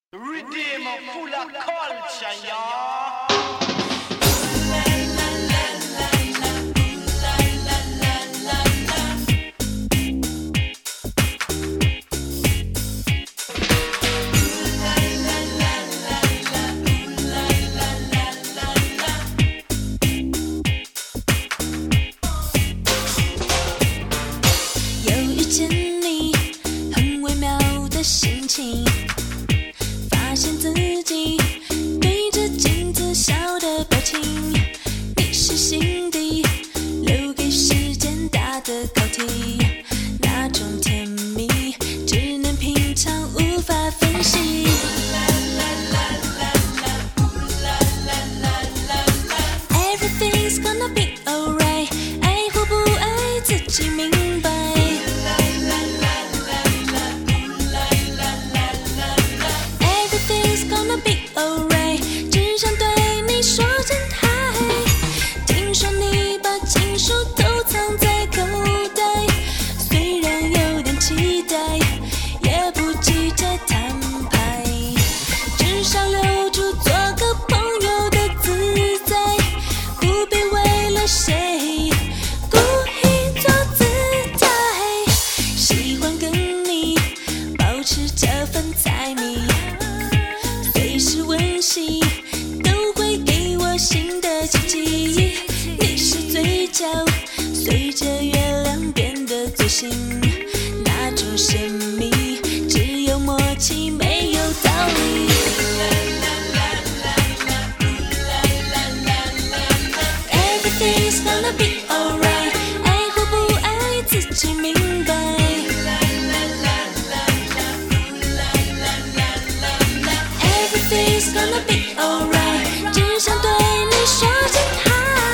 Redeemer full of culture, y'all. 有遇见你，很微妙的心情，发现自己对着镜子笑的表情，你是心底留给时间答的考题，那种甜蜜只能品尝无法分析。Everything's gonna be alright， 爱或不爱自己明白。Everything's gonna be alright， 只想对你说声嗨。听说你把情书都藏在口袋，虽然有点期待，也不急着摊牌，至少留住做个朋友的自在，不必为了谁故意做姿态。喜欢跟你保持这份猜谜，随时温习都会给我新的奇迹。你是嘴角随着月亮变得最新，那种神秘只有默契没有道理。Everything's gonna be alright， 爱或不爱自己明白。Everything's gonna be alright， 只想对你说声嗨。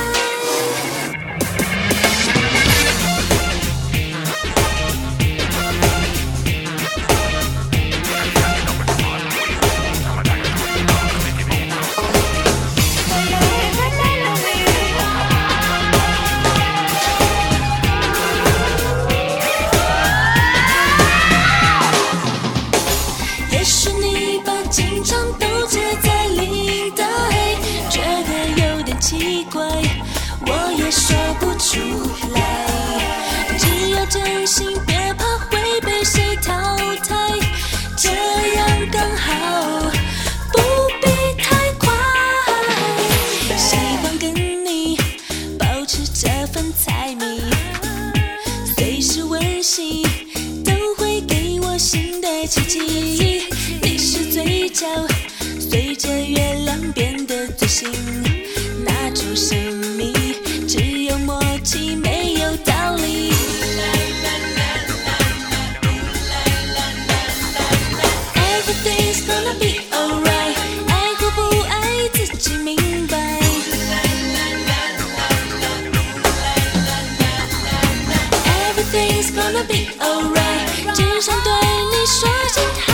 也许你把经常都结在领带，这个有点奇怪，我也说不出来。只要真心，别怕会被谁淘汰，这样刚好，不必太快。喜欢跟你保持这份猜谜，随时温习都会给我新的奇迹。你是嘴角随着月亮变得最新，那种神秘只有默契没有道理。Everything's gonna be alright， 爱或不爱自己明白。Everything's gonna be alright， 只想对你说声嗨。